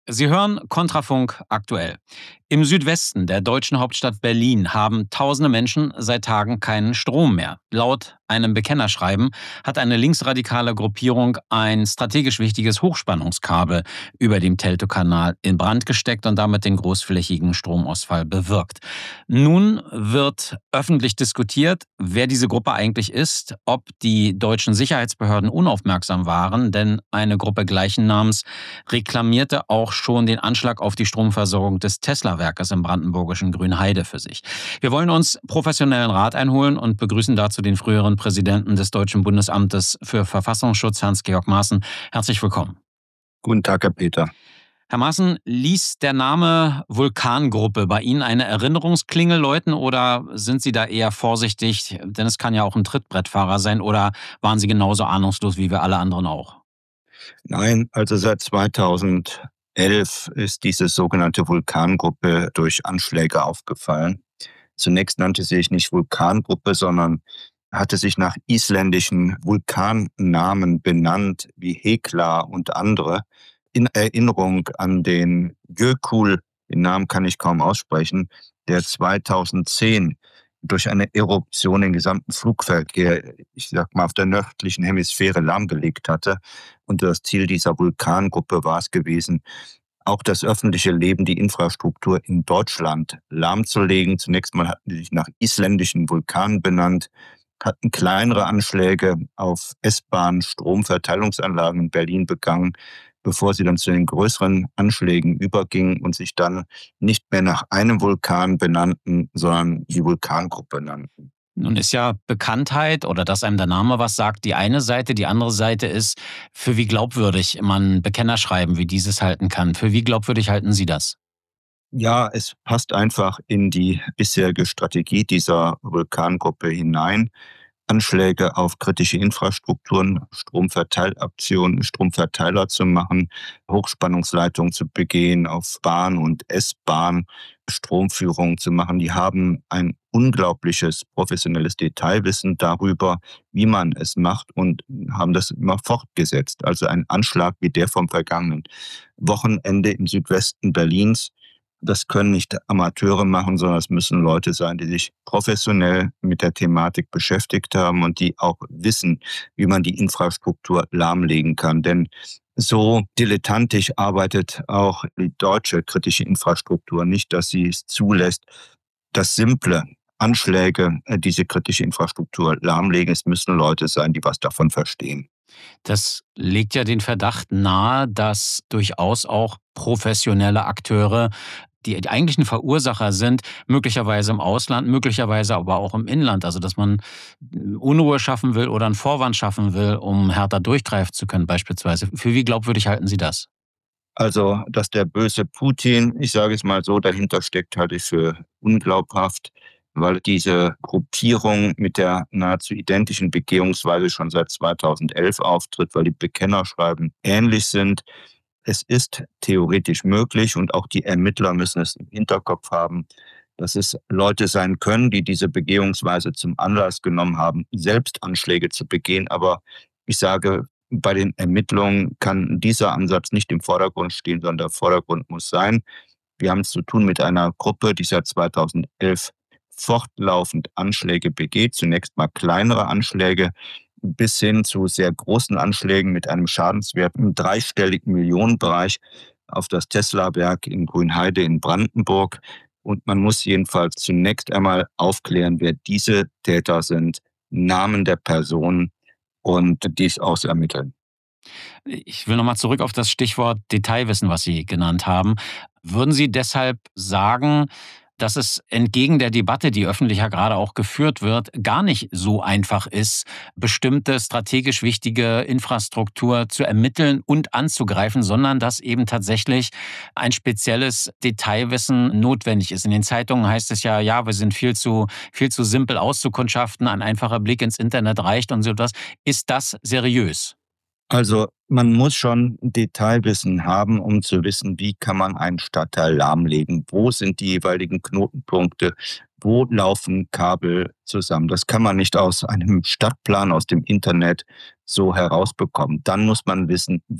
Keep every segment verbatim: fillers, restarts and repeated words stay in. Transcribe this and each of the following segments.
Sie hören Kontrafunk aktuell. Im Südwesten der deutschen Hauptstadt Berlin haben tausende Menschen seit Tagen keinen Strom mehr. Laut einem Bekennerschreiben hat eine linksradikale Gruppierung ein strategisch wichtiges Hochspannungskabel über dem Teltow-Kanal in Brand gesteckt und damit den großflächigen Stromausfall bewirkt. Nun wird öffentlich diskutiert, wer diese Gruppe eigentlich ist, ob die deutschen Sicherheitsbehörden unaufmerksam waren, denn eine Gruppe gleichen Namens reklamierte auch schon den Anschlag auf die Stromversorgung des Tesla-Werkes im brandenburgischen Grünheide für sich. Wir wollen uns professionellen Rat einholen und begrüßen dazu den früheren Präsidenten des Deutschen Bundesamtes für Verfassungsschutz, Hans-Georg Maaßen. Herzlich willkommen. Guten Tag, Herr Peter. Herr Maaßen, ließ der Name Vulkangruppe bei Ihnen eine Erinnerungsklingel läuten oder sind Sie da eher vorsichtig? Denn es kann ja auch ein Trittbrettfahrer sein, oder waren Sie genauso ahnungslos wie wir alle anderen auch? Nein, also seit zweitausendelf ist diese sogenannte Vulkangruppe durch Anschläge aufgefallen. Zunächst nannte sie sich nicht Vulkangruppe, sondern hatte sich nach isländischen Vulkannamen benannt, wie Hekla und andere, in Erinnerung an den Jökull, den Namen kann ich kaum aussprechen, der zweitausendzehn durch eine Eruption den gesamten Flugverkehr, ich sag mal, auf der nördlichen Hemisphäre lahmgelegt hatte. Und das Ziel dieser Vulkangruppe war es gewesen, auch das öffentliche Leben, die Infrastruktur in Deutschland lahmzulegen. Zunächst mal hatten sie sich nach isländischen Vulkanen benannt, hatten kleinere Anschläge auf S-Bahn, Stromverteilungsanlagen in Berlin begangen, bevor sie dann zu den größeren Anschlägen übergingen und sich dann nicht mehr nach einem Vulkan benannten, sondern die Vulkangruppe nannten. Nun ist ja Bekanntheit oder dass einem der Name was sagt, die eine Seite. Die andere Seite ist, für wie glaubwürdig man Bekennerschreiben wie dieses halten kann. Für wie glaubwürdig halten Sie das? Ja, es passt einfach in die bisherige Strategie dieser Vulkangruppe hinein. Anschläge auf kritische Infrastrukturen, Stromverteilaktionen, Stromverteiler zu machen, Hochspannungsleitungen zu begehen, auf Bahn und S-Bahn Stromführung zu machen. Die haben ein unglaubliches professionelles Detailwissen darüber, wie man es macht, und haben das immer fortgesetzt. Also ein Anschlag wie der vom vergangenen Wochenende im Südwesten Berlins, das können nicht Amateure machen, sondern es müssen Leute sein, die sich professionell mit der Thematik beschäftigt haben und die auch wissen, wie man die Infrastruktur lahmlegen kann. Denn so dilettantisch arbeitet auch die deutsche kritische Infrastruktur nicht, dass sie es zulässt, dass simple Anschläge äh, diese kritische Infrastruktur lahmlegen. Es müssen Leute sein, die was davon verstehen. Das legt ja den Verdacht nahe, dass durchaus auch professionelle Akteure, die die eigentlichen Verursacher sind, möglicherweise im Ausland, möglicherweise aber auch im Inland. Also dass man Unruhe schaffen will oder einen Vorwand schaffen will, um härter durchgreifen zu können beispielsweise. Für wie glaubwürdig halten Sie das? Also, dass der böse Putin, ich sage es mal so, dahinter steckt, halte ich für unglaubhaft, weil diese Gruppierung mit der nahezu identischen Begehungsweise schon seit zweitausendelf auftritt, weil die Bekennerschreiben ähnlich sind. Es ist theoretisch möglich, und auch die Ermittler müssen es im Hinterkopf haben, dass es Leute sein können, die diese Begehungsweise zum Anlass genommen haben, selbst Anschläge zu begehen. Aber ich sage, bei den Ermittlungen kann dieser Ansatz nicht im Vordergrund stehen, sondern der Vordergrund muss sein: Wir haben es zu tun mit einer Gruppe, die seit zweitausendelf fortlaufend Anschläge begeht. Zunächst mal kleinere Anschläge bis hin zu sehr großen Anschlägen mit einem Schadenswert im dreistelligen Millionenbereich auf das Tesla-Werk in Grünheide in Brandenburg. Und man muss jedenfalls zunächst einmal aufklären, wer diese Täter sind, Namen der Personen, und dies ausermitteln. Ich will nochmal zurück auf das Stichwort Detailwissen, was Sie genannt haben. Würden Sie deshalb sagen, dass es entgegen der Debatte, die öffentlich ja gerade auch geführt wird, gar nicht so einfach ist, bestimmte strategisch wichtige Infrastruktur zu ermitteln und anzugreifen, sondern dass eben tatsächlich ein spezielles Detailwissen notwendig ist. In den Zeitungen heißt es ja, ja, wir sind viel zu, viel zu simpel auszukundschaften, ein einfacher Blick ins Internet reicht und so etwas. Ist das seriös? Also man muss schon Detailwissen haben, um zu wissen, wie kann man einen Stadtteil lahmlegen, wo sind die jeweiligen Knotenpunkte, wo laufen Kabel zusammen. Das kann man nicht aus einem Stadtplan aus dem Internet so herausbekommen. Dann muss man wissen, wie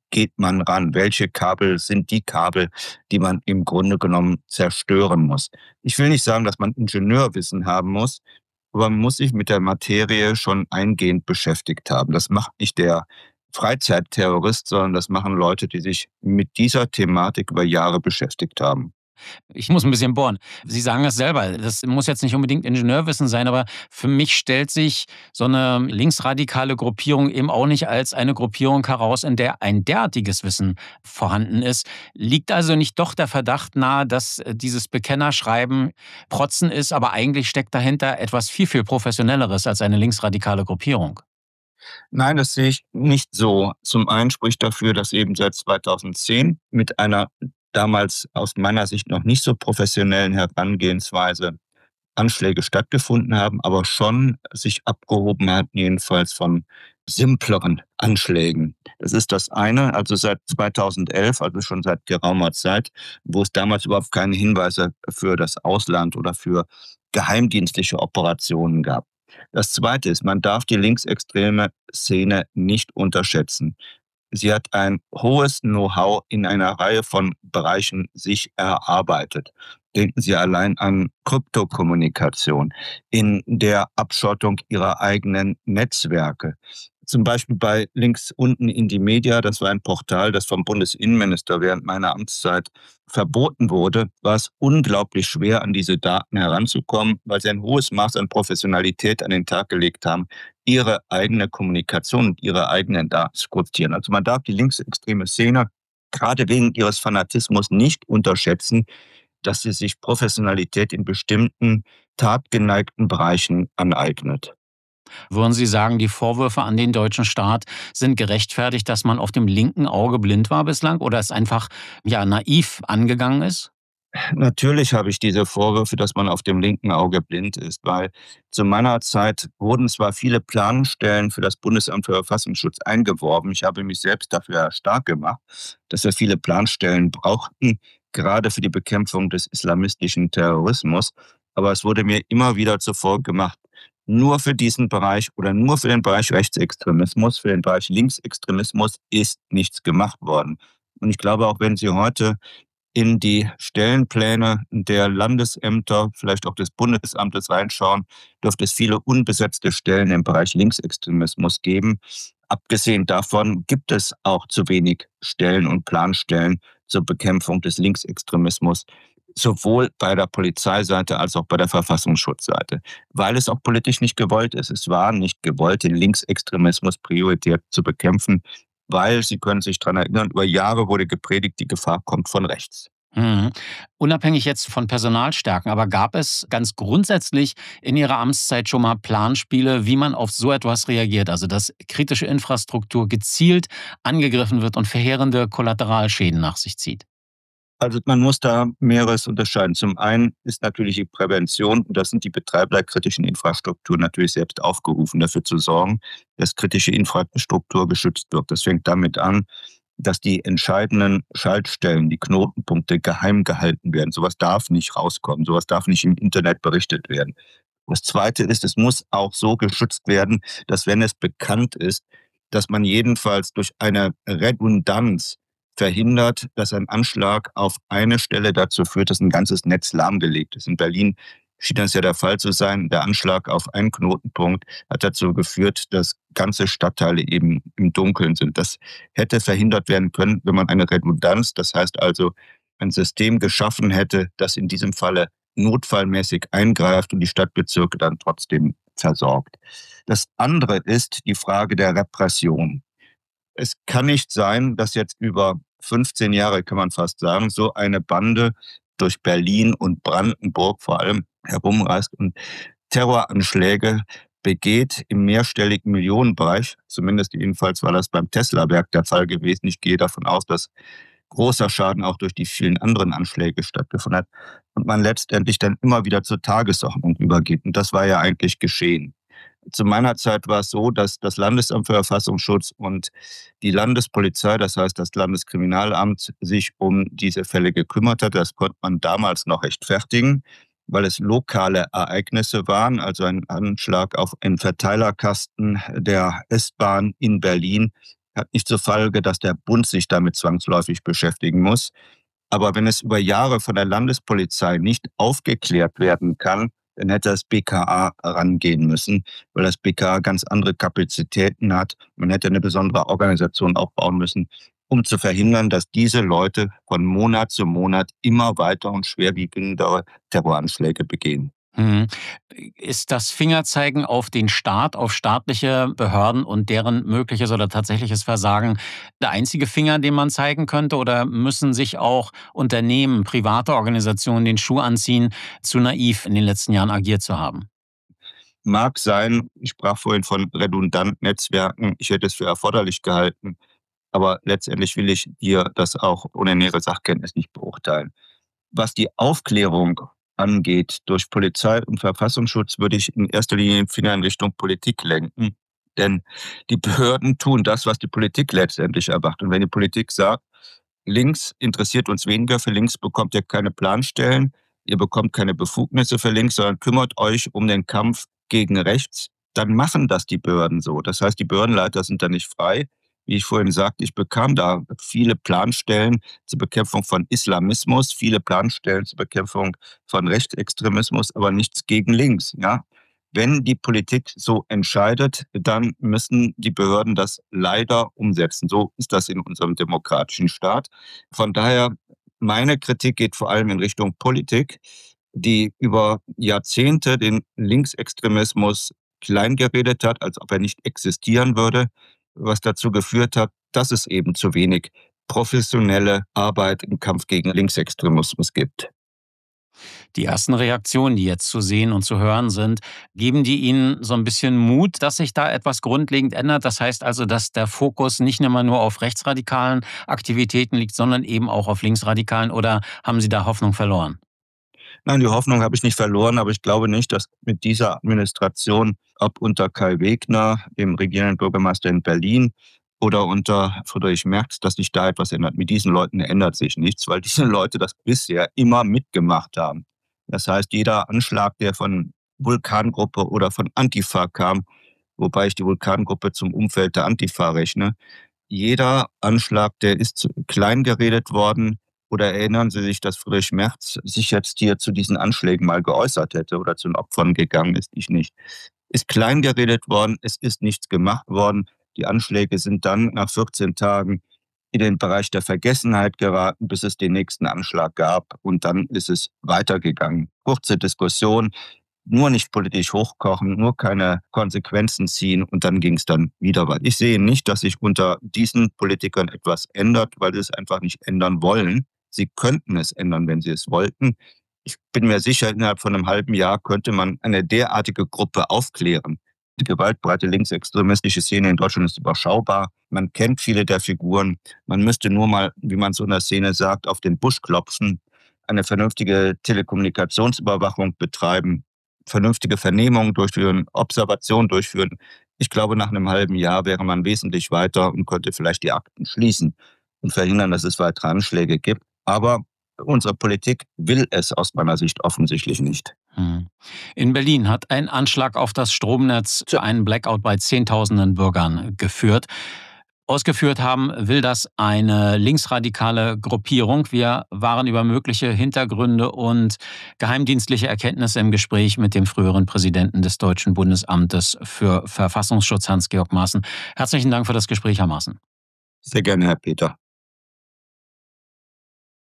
geht man ran? Welche Kabel sind die Kabel, die man im Grunde genommen zerstören muss? Ich will nicht sagen, dass man Ingenieurwissen haben muss, aber man muss sich mit der Materie schon eingehend beschäftigt haben. Das macht nicht der Freizeitterrorist, sondern das machen Leute, die sich mit dieser Thematik über Jahre beschäftigt haben. Ich muss ein bisschen bohren. Sie sagen es selber, das muss jetzt nicht unbedingt Ingenieurwissen sein, aber für mich stellt sich so eine linksradikale Gruppierung eben auch nicht als eine Gruppierung heraus, in der ein derartiges Wissen vorhanden ist. Liegt also nicht doch der Verdacht nahe, dass äh, dieses Bekennerschreiben Protzen ist, aber eigentlich steckt dahinter etwas viel, viel Professionelleres als eine linksradikale Gruppierung? Nein, das sehe ich nicht so. Zum einen spricht dafür, dass eben seit zweitausendzehn mit einer damals aus meiner Sicht noch nicht so professionellen Herangehensweise Anschläge stattgefunden haben, aber schon sich abgehoben hatten, jedenfalls von simpleren Anschlägen. Das ist das eine, also seit zweitausendelf, also schon seit geraumer Zeit, wo es damals überhaupt keine Hinweise für das Ausland oder für geheimdienstliche Operationen gab. Das zweite ist, man darf die linksextreme Szene nicht unterschätzen. Sie hat ein hohes Know-how in einer Reihe von Bereichen sich erarbeitet. Denken Sie allein an Kryptokommunikation, in der Abschottung Ihrer eigenen Netzwerke. Zum Beispiel bei links unten Indymedia, das war ein Portal, das vom Bundesinnenminister während meiner Amtszeit verboten wurde, war es unglaublich schwer, an diese Daten heranzukommen, weil sie ein hohes Maß an Professionalität an den Tag gelegt haben, ihre eigene Kommunikation und ihre eigenen Daten zu kryptieren. Also man darf die linksextreme Szene gerade wegen ihres Fanatismus nicht unterschätzen, dass sie sich Professionalität in bestimmten tatgeneigten Bereichen aneignet. Würden Sie sagen, die Vorwürfe an den deutschen Staat sind gerechtfertigt, dass man auf dem linken Auge blind war bislang oder es einfach ja naiv angegangen ist? Natürlich habe ich diese Vorwürfe, dass man auf dem linken Auge blind ist, weil zu meiner Zeit wurden zwar viele Planstellen für das Bundesamt für Verfassungsschutz eingeworben. Ich habe mich selbst dafür stark gemacht, dass wir viele Planstellen brauchten, gerade für die Bekämpfung des islamistischen Terrorismus. Aber es wurde mir immer wieder zuvor gemacht, nur für diesen Bereich oder nur für den Bereich Rechtsextremismus, für den Bereich Linksextremismus ist nichts gemacht worden. Und ich glaube, auch wenn Sie heute in die Stellenpläne der Landesämter, vielleicht auch des Bundesamtes reinschauen, dürfte es viele unbesetzte Stellen im Bereich Linksextremismus geben. Abgesehen davon gibt es auch zu wenig Stellen und Planstellen zur Bekämpfung des Linksextremismus, sowohl bei der Polizeiseite als auch bei der Verfassungsschutzseite, weil es auch politisch nicht gewollt ist. Es war nicht gewollt, den Linksextremismus prioritär zu bekämpfen, weil, Sie können sich daran erinnern, über Jahre wurde gepredigt, die Gefahr kommt von rechts. Mhm. Unabhängig jetzt von Personalstärken, aber gab es ganz grundsätzlich in Ihrer Amtszeit schon mal Planspiele, wie man auf so etwas reagiert? Also dass kritische Infrastruktur gezielt angegriffen wird und verheerende Kollateralschäden nach sich zieht? Also man muss da mehreres unterscheiden. Zum einen ist natürlich die Prävention, und das sind die Betreiber der kritischen Infrastruktur natürlich selbst aufgerufen, dafür zu sorgen, dass kritische Infrastruktur geschützt wird. Das fängt damit an, dass die entscheidenden Schaltstellen, die Knotenpunkte geheim gehalten werden. Sowas darf nicht rauskommen, sowas darf nicht im Internet berichtet werden. Das Zweite ist, es muss auch so geschützt werden, dass, wenn es bekannt ist, dass man jedenfalls durch eine Redundanz verhindert, dass ein Anschlag auf eine Stelle dazu führt, dass ein ganzes Netz lahmgelegt ist. In Berlin schien das ja der Fall zu sein. Der Anschlag auf einen Knotenpunkt hat dazu geführt, dass ganze Stadtteile eben im Dunkeln sind. Das hätte verhindert werden können, wenn man eine Redundanz, das heißt also ein System geschaffen hätte, das in diesem Falle notfallmäßig eingreift und die Stadtbezirke dann trotzdem versorgt. Das andere ist die Frage der Repression. Es kann nicht sein, dass jetzt über fünfzehn Jahre, kann man fast sagen, so eine Bande durch Berlin und Brandenburg vor allem herumreist und Terroranschläge begeht im mehrstelligen Millionenbereich. Zumindest jedenfalls war das beim Tesla-Werk der Fall gewesen. Ich gehe davon aus, dass großer Schaden auch durch die vielen anderen Anschläge stattgefunden hat und man letztendlich dann immer wieder zur Tagesordnung übergeht. Und das war ja eigentlich geschehen. Zu meiner Zeit war es so, dass das Landesamt für Verfassungsschutz und die Landespolizei, das heißt das Landeskriminalamt, sich um diese Fälle gekümmert hat. Das konnte man damals noch rechtfertigen, weil es lokale Ereignisse waren, also ein Anschlag auf einen Verteilerkasten der S-Bahn in Berlin hat nicht zur Folge, dass der Bund sich damit zwangsläufig beschäftigen muss. Aber wenn es über Jahre von der Landespolizei nicht aufgeklärt werden kann, dann hätte das B K A rangehen müssen, weil das B K A ganz andere Kapazitäten hat. Man hätte eine besondere Organisation aufbauen müssen, um zu verhindern, dass diese Leute von Monat zu Monat immer weiter und schwerwiegendere Terroranschläge begehen. Mhm. Ist das Fingerzeigen auf den Staat, auf staatliche Behörden und deren mögliches oder tatsächliches Versagen der einzige Finger, den man zeigen könnte? Oder müssen sich auch Unternehmen, private Organisationen den Schuh anziehen, zu naiv in den letzten Jahren agiert zu haben? Mag sein, ich sprach vorhin von redundanten Netzwerken, ich hätte es für erforderlich gehalten, aber letztendlich will ich hier das auch ohne nähere Sachkenntnis nicht beurteilen. Was die Aufklärung angeht, durch Polizei und Verfassungsschutz würde ich in erster Linie den Finger in Richtung Politik lenken. Denn die Behörden tun das, was die Politik letztendlich erwartet. Und wenn die Politik sagt, links interessiert uns weniger, für links bekommt ihr keine Planstellen, ihr bekommt keine Befugnisse für links, sondern kümmert euch um den Kampf gegen rechts, dann machen das die Behörden so. Das heißt, die Behördenleiter sind da nicht frei. Wie ich vorhin sagte, ich bekam da viele Planstellen zur Bekämpfung von Islamismus, viele Planstellen zur Bekämpfung von Rechtsextremismus, aber nichts gegen links. Ja? Wenn die Politik so entscheidet, dann müssen die Behörden das leider umsetzen. So ist das in unserem demokratischen Staat. Von daher, meine Kritik geht vor allem in Richtung Politik, die über Jahrzehnte den Linksextremismus kleingeredet hat, als ob er nicht existieren würde, was dazu geführt hat, dass es eben zu wenig professionelle Arbeit im Kampf gegen Linksextremismus gibt. Die ersten Reaktionen, die jetzt zu sehen und zu hören sind, geben die Ihnen so ein bisschen Mut, dass sich da etwas grundlegend ändert? Das heißt also, dass der Fokus nicht immer nur auf rechtsradikalen Aktivitäten liegt, sondern eben auch auf linksradikalen, oder haben Sie da Hoffnung verloren? Nein, die Hoffnung habe ich nicht verloren, aber ich glaube nicht, dass mit dieser Administration, ob unter Kai Wegner, dem regierenden Bürgermeister in Berlin, oder unter Friedrich Merz, dass sich da etwas ändert. Mit diesen Leuten ändert sich nichts, weil diese Leute das bisher immer mitgemacht haben. Das heißt, jeder Anschlag, der von Vulkangruppe oder von Antifa kam, wobei ich die Vulkangruppe zum Umfeld der Antifa rechne, jeder Anschlag, der ist klein geredet worden. Oder erinnern Sie sich, dass Friedrich Merz sich jetzt hier zu diesen Anschlägen mal geäußert hätte oder zu den Opfern gegangen ist? Ich nicht. Ist klein geredet worden, es ist nichts gemacht worden. Die Anschläge sind dann nach vierzehn Tagen in den Bereich der Vergessenheit geraten, bis es den nächsten Anschlag gab. Und dann ist es weitergegangen. Kurze Diskussion, nur nicht politisch hochkochen, nur keine Konsequenzen ziehen, und dann ging es dann wieder weiter. Ich sehe nicht, dass sich unter diesen Politikern etwas ändert, weil sie es einfach nicht ändern wollen. Sie könnten es ändern, wenn sie es wollten. Ich bin mir sicher, innerhalb von einem halben Jahr könnte man eine derartige Gruppe aufklären. Die gewaltbreite linksextremistische Szene in Deutschland ist überschaubar. Man kennt viele der Figuren. Man müsste nur mal, wie man so in der Szene sagt, auf den Busch klopfen, eine vernünftige Telekommunikationsüberwachung betreiben, vernünftige Vernehmungen durchführen, Observationen durchführen. Ich glaube, nach einem halben Jahr wäre man wesentlich weiter und könnte vielleicht die Akten schließen und verhindern, dass es weitere Anschläge gibt. Aber unsere Politik will es aus meiner Sicht offensichtlich nicht. Hm. In Berlin hat ein Anschlag auf das Stromnetz zu einem Blackout bei Zehntausenden Bürgern geführt. Ausgeführt haben will das eine linksradikale Gruppierung. Wir waren über mögliche Hintergründe und geheimdienstliche Erkenntnisse im Gespräch mit dem früheren Präsidenten des Deutschen Bundesamtes für Verfassungsschutz, Hans-Georg Maaßen. Herzlichen Dank für das Gespräch, Herr Maaßen. Sehr gerne, Herr Peter.